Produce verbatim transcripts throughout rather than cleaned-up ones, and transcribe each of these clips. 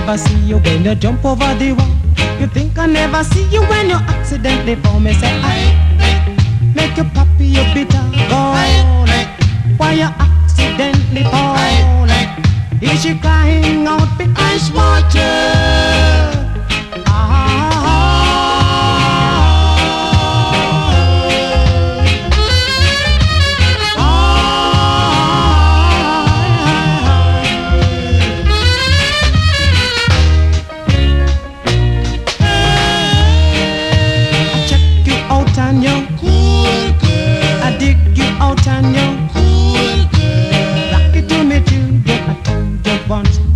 never see you when you jump over the wall. You think I never see you when you accidentally fall. Me say I make you poppy your bitter gall. Why you accidentally fall? Is she crying out the ice water?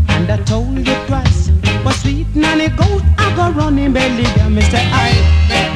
Running belly, yeah, Mister I